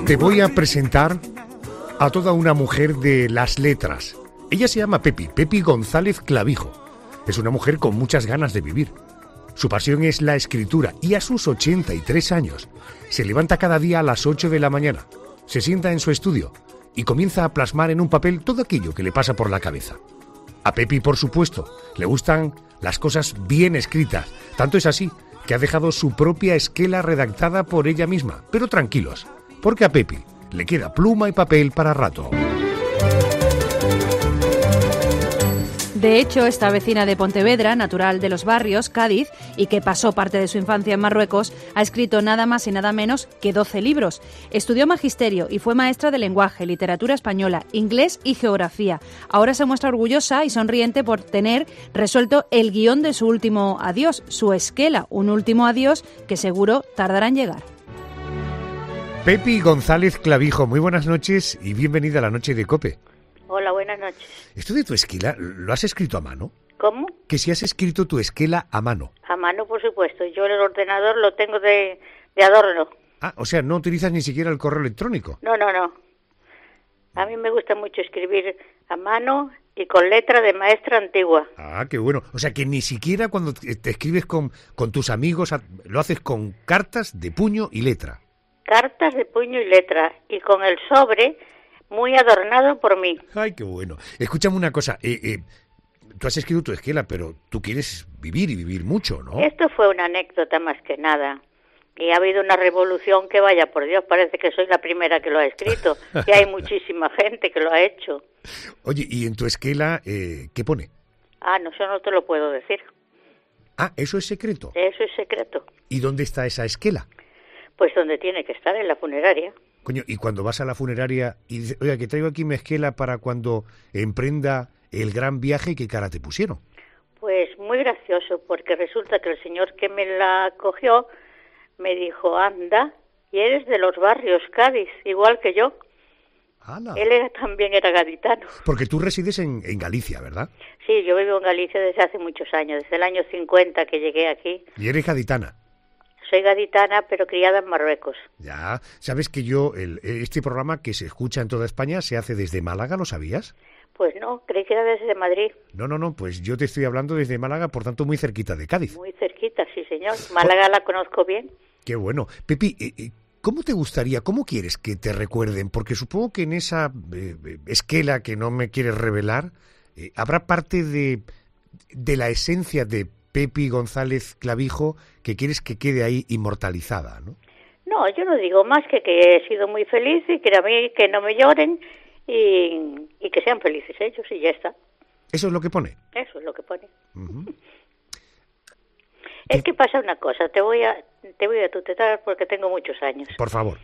Te voy a presentar a toda una mujer de las letras. Ella se llama Pepi González Clavijo. Es una mujer con muchas ganas de vivir. Su pasión es la escritura y a sus 83 años se levanta cada día a las 8 de la mañana, se sienta en su estudio y comienza a plasmar en un papel todo aquello que le pasa por la cabeza. A Pepi, por supuesto, le gustan las cosas bien escritas. Tanto es así que ha dejado su propia esquela redactada por ella misma. Pero tranquilos, porque a Pepi le queda pluma y papel para rato. De hecho, esta vecina de Pontevedra, natural de Los Barrios, Cádiz, y que pasó parte de su infancia en Marruecos, ha escrito nada más y nada menos que 12 libros. Estudió magisterio y fue maestra de lenguaje, literatura española, inglés y geografía. Ahora se muestra orgullosa y sonriente por tener resuelto el guión de su último adiós, su esquela, un último adiós que seguro tardará en llegar. Pepi González Clavijo, muy buenas noches y bienvenida a la noche de COPE. Hola, buenas noches. ¿Esto de tu esquela lo has escrito a mano? ¿Cómo? Que si has escrito tu esquela a mano. A mano, por supuesto. Yo el ordenador lo tengo de adorno. Ah, o sea, no utilizas ni siquiera el correo electrónico. No. A mí me gusta mucho escribir a mano y con letra de maestra antigua. Ah, qué bueno. O sea, que ni siquiera cuando te escribes con tus amigos lo haces con cartas de puño y letra. Cartas de puño y letra. Y con el sobre muy adornado por mí. Ay, qué bueno. Escúchame una cosa. Tú has escrito tu esquela, pero tú quieres vivir y vivir mucho, ¿no? Esto fue una anécdota más que nada. Y ha habido una revolución que, vaya por Dios, parece que soy la primera que lo ha escrito. Y hay muchísima gente que lo ha hecho. Oye, ¿y en tu esquela qué pone? Ah, no, eso no te lo puedo decir. Ah, ¿eso es secreto? Eso es secreto. ¿Y dónde está esa esquela? Pues donde tiene que estar, en la funeraria. Coño, y cuando vas a la funeraria y dices, oiga, que traigo aquí mi esquela para cuando emprenda el gran viaje, ¿qué cara te pusieron? Pues muy gracioso, porque resulta que el señor que me la cogió me dijo, anda, y eres de Los Barrios, Cádiz, igual que yo. ¡Hala! Él también era gaditano. Porque tú resides en Galicia, ¿verdad? Sí, yo vivo en Galicia desde hace muchos años, desde el año 50 que llegué aquí. ¿Y eres gaditana? Soy gaditana, pero criada en Marruecos. Ya, sabes que este programa que se escucha en toda España se hace desde Málaga, ¿lo sabías? Pues no, creí que era desde Madrid. No, pues yo te estoy hablando desde Málaga, por tanto muy cerquita de Cádiz. Muy cerquita, sí señor. Málaga la conozco bien. Qué bueno. Pepi, ¿cómo te gustaría, cómo quieres que te recuerden? Porque supongo que en esa esquela que no me quieres revelar, habrá parte de la esencia de Pepi González Clavijo que quieres que quede ahí inmortalizada, ¿no? No, yo no digo más que he sido muy feliz y que a mí que no me lloren y que sean felices ellos y ya está. ¿Eso es lo que pone? Eso es lo que pone. Uh-huh. Es que pasa una cosa, te voy a tutear porque tengo muchos años. Por favor.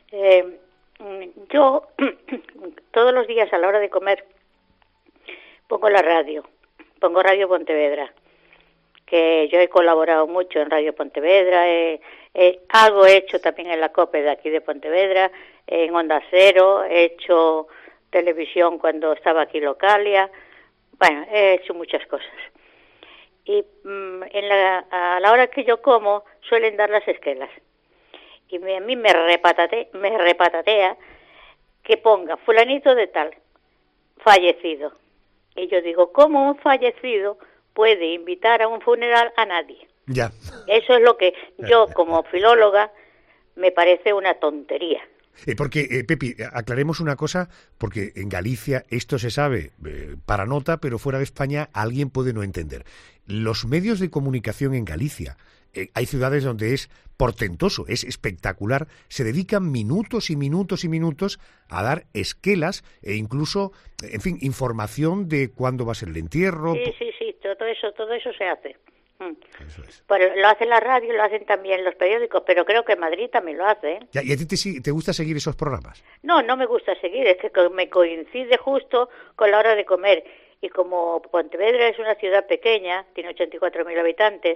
Yo todos los días a la hora de comer pongo Radio Pontevedra, que yo he colaborado mucho en Radio Pontevedra, algo he hecho también en la COPE de aquí de Pontevedra, en Onda Cero, he hecho televisión cuando estaba aquí Localia, bueno, he hecho muchas cosas. Y a la hora que yo como suelen dar las esquelas. Y a mí me repatatea que ponga fulanito de tal, fallecido. Y yo digo, ¿cómo un fallecido puede invitar a un funeral a nadie? Ya. Eso es lo que yo, como filóloga, me parece una tontería. Porque, Pepi, aclaremos una cosa, porque en Galicia esto se sabe para nota, pero fuera de España alguien puede no entender. Los medios de comunicación en Galicia, hay ciudades donde es portentoso, es espectacular, se dedican minutos y minutos y minutos a dar esquelas e incluso, en fin, información de cuándo va a ser el entierro. Sí, todo eso se hace. Eso es. Pero lo hacen la radio, lo hacen también los periódicos, pero creo que Madrid también lo hace, ¿eh? ¿Y a ti te gusta seguir esos programas? No me gusta seguir, es que me coincide justo con la hora de comer. Y como Pontevedra es una ciudad pequeña, tiene 84.000 habitantes,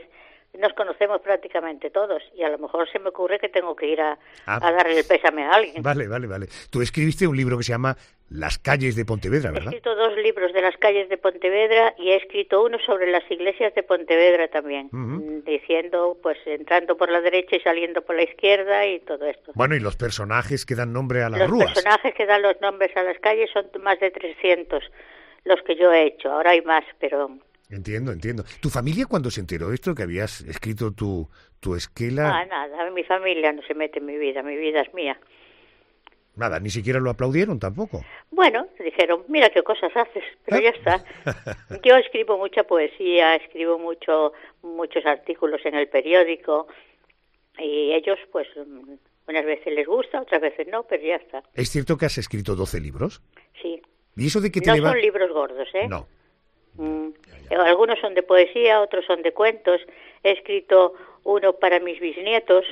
nos conocemos prácticamente todos y a lo mejor se me ocurre que tengo que ir a darle el pésame a alguien. Vale. Tú escribiste un libro que se llama Las calles de Pontevedra, ¿verdad? He escrito 2 libros de las calles de Pontevedra y he escrito uno sobre las iglesias de Pontevedra también, diciendo, pues entrando por la derecha y saliendo por la izquierda y todo esto. Bueno, y los personajes que dan nombre a las rúas. Los personajes que dan los nombres a las calles son más de 300 los que yo he hecho, ahora hay más, pero... Entiendo. ¿Tu familia cuando se enteró de esto, que habías escrito tu esquela? Nada, mi familia no se mete en mi vida es mía. Nada, ni siquiera lo aplaudieron tampoco. Bueno, dijeron, mira qué cosas haces, pero ya está. Yo escribo mucha poesía, escribo muchos artículos en el periódico y ellos, pues, unas veces les gusta, otras veces no, pero ya está. ¿Es cierto que has escrito 12 libros? Sí. ¿Y eso de que no son libros gordos, ¿eh? No. Algunos son de poesía, otros son de cuentos. He escrito uno para mis bisnietos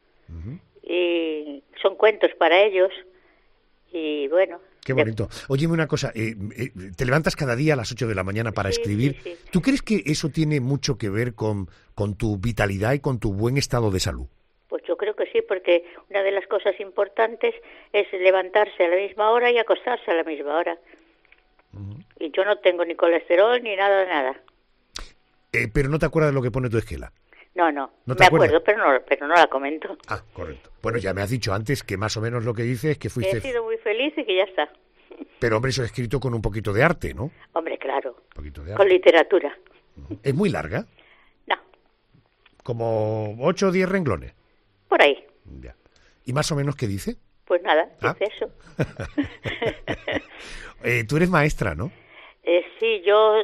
y son cuentos para ellos y bueno. Qué bonito. Óyeme una cosa, te levantas cada día a las 8 de la mañana para escribir. Sí. ¿Tú crees que eso tiene mucho que ver con tu vitalidad y con tu buen estado de salud? Pues yo creo que sí, porque una de las cosas importantes es levantarse a la misma hora y acostarse a la misma hora. Y yo no tengo ni colesterol ni nada. Pero no te acuerdas de lo que pone tu esquela. No, me acuerdo, pero no la comento. Ah, correcto. Bueno, ya me has dicho antes que más o menos lo que dices es que fuiste... Que he sido muy feliz y que ya está. Pero, hombre, eso es escrito con un poquito de arte, ¿no? Hombre, claro. Un poquito de arte. Con literatura. ¿Es muy larga? No. ¿Como 8 o 10 renglones? Por ahí. Ya. ¿Y más o menos qué dice? Pues nada, dice eso. Tú eres maestra, ¿no? Sí, yo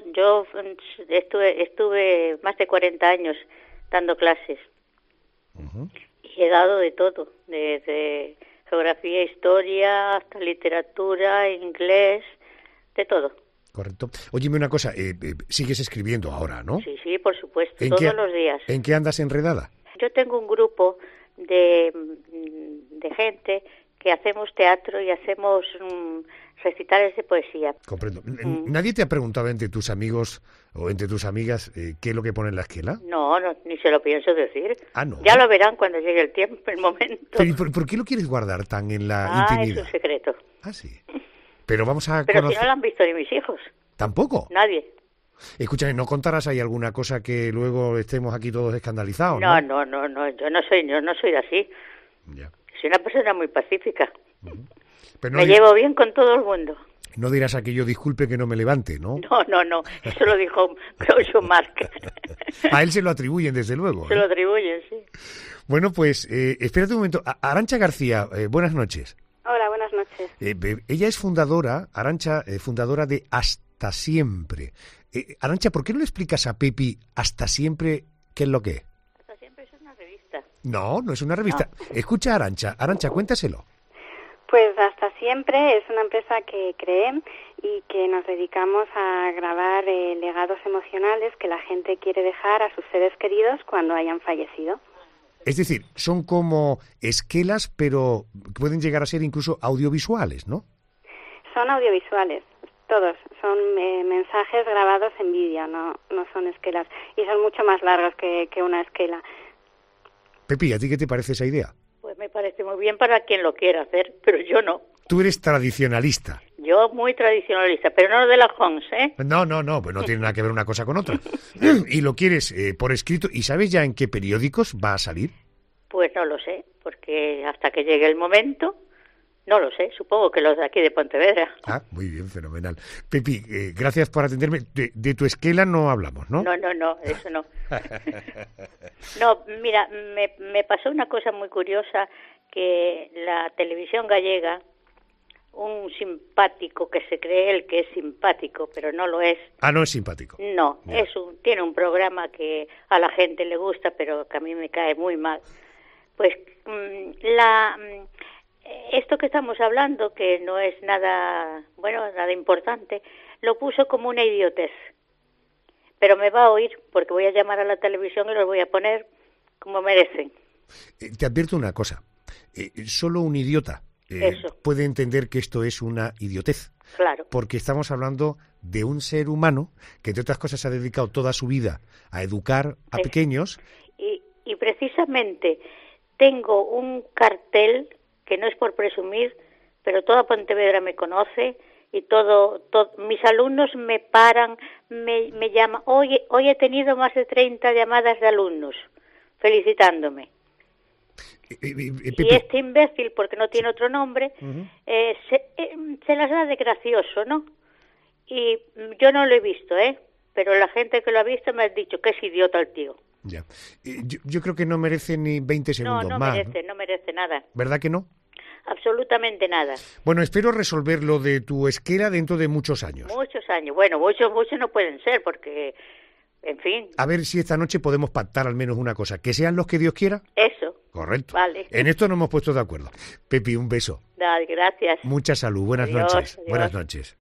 estuve más de 40 años dando clases. Y he dado de todo, desde geografía, historia, hasta literatura, inglés, de todo. Correcto. Óyeme una cosa, sigues escribiendo ahora, ¿no? Sí, por supuesto, todos los días. ¿En qué andas enredada? Yo tengo un grupo de gente que hacemos teatro y hacemos recitales de poesía. Comprendo. ¿Nadie te ha preguntado entre tus amigos o entre tus amigas qué es lo que pone en la esquela? No, ni se lo pienso decir. Ah, ¿no? Ya lo verán cuando llegue el tiempo, el momento. Pero, ¿por qué lo quieres guardar tan en la intimidad? Es un secreto. Ah, sí. Pero vamos a Pero si no lo han visto ni mis hijos. ¿Tampoco? Nadie. Escúchame, ¿no contarás ahí alguna cosa que luego estemos aquí todos escandalizados? No, yo no soy así. Ya. Soy una persona muy pacífica. Pero me llevo bien con todo el mundo. No dirás aquello, disculpe que no me levante, ¿no? No, eso lo dijo Groucho Marx. A él se lo atribuyen, desde luego. Se lo atribuyen, sí. Bueno, pues, espérate un momento. Arantxa García, buenas noches. Hola, buenas noches. Ella es fundadora, Arantxa, fundadora de Hasta Siempre. Arantxa, ¿por qué no le explicas a Pepi Hasta Siempre qué es lo que es? Hasta Siempre es una revista. No es una revista. No. Escucha a Arantxa. Arantxa, cuéntaselo. Pues Hasta Siempre es una empresa que creé y que nos dedicamos a grabar legados emocionales que la gente quiere dejar a sus seres queridos cuando hayan fallecido. Es decir, son como esquelas, pero pueden llegar a ser incluso audiovisuales, ¿no? Son audiovisuales, todos. Son mensajes grabados en vídeo, no son esquelas. Y son mucho más largos que una esquela. Pepi, ¿a ti qué te parece esa idea? Pues me parece muy bien para quien lo quiera hacer, pero yo no. Tú eres tradicionalista. Yo muy tradicionalista, pero no de la Homs, ¿eh? No, pues no tiene nada que ver una cosa con otra. Y lo quieres por escrito. ¿Y sabes ya en qué periódicos va a salir? Pues no lo sé, porque hasta que llegue el momento, no lo sé. Supongo que los de aquí de Pontevedra. Ah, muy bien, fenomenal. Pepi, gracias por atenderme. De tu esquela no hablamos, ¿no? No, eso no. No, mira, me pasó una cosa muy curiosa, que la televisión gallega, un simpático que se cree él que es simpático, pero no lo es. Ah, no es simpático. No, yeah. Tiene un programa que a la gente le gusta, pero que a mí me cae muy mal. Pues esto que estamos hablando, que no es nada importante, lo puso como una idiotez. Pero me va a oír, porque voy a llamar a la televisión y los voy a poner como merecen. Te advierto una cosa, solo un idiota puede entender que esto es una idiotez. Claro. Porque estamos hablando de un ser humano que, entre otras cosas, ha dedicado toda su vida a educar a pequeños. Y precisamente tengo un cartel, que no es por presumir, pero toda Pontevedra me conoce, y mis alumnos me paran, me llaman. Hoy he tenido más de 30 llamadas de alumnos felicitándome. Y este imbécil, porque no tiene otro nombre, se las da de gracioso, ¿no? Y yo no lo he visto, pero la gente que lo ha visto me ha dicho que es idiota el tío. Ya. Yo creo que no merece ni 20 segundos más. No merece nada. ¿Verdad que no? Absolutamente nada. Bueno, espero resolver lo de tu esquela dentro de muchos años. Muchos años. Bueno, muchos no pueden ser, porque, en fin. A ver si esta noche podemos pactar al menos una cosa. Que sean los que Dios quiera. Eso. Correcto. Vale. En esto nos hemos puesto de acuerdo. Pepi, un beso. Gracias. Mucha salud. Buenas noches. Adiós. Buenas noches.